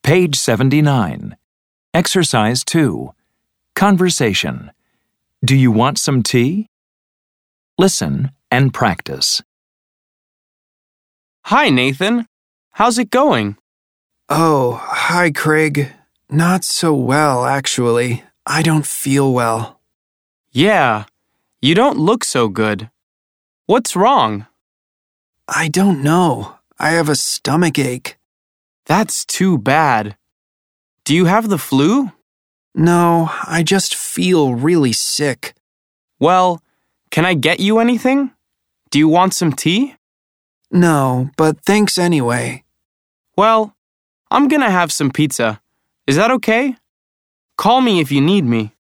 Page 79. Exercise 2. Conversation. Do you want some tea? Listen and practice. Hi, Nathan. How's it going? Oh, hi, Craig. Not so well, actually. I don't feel well. Yeah, you don't look so good. What's wrong? I don't know. I have a stomach ache. That's too bad. Do you have the flu? No, I just feel really sick. Well, can I get you anything? Do you want some tea? No, but thanks anyway. Well, I'm gonna have some pizza. Is that okay? Call me if you need me.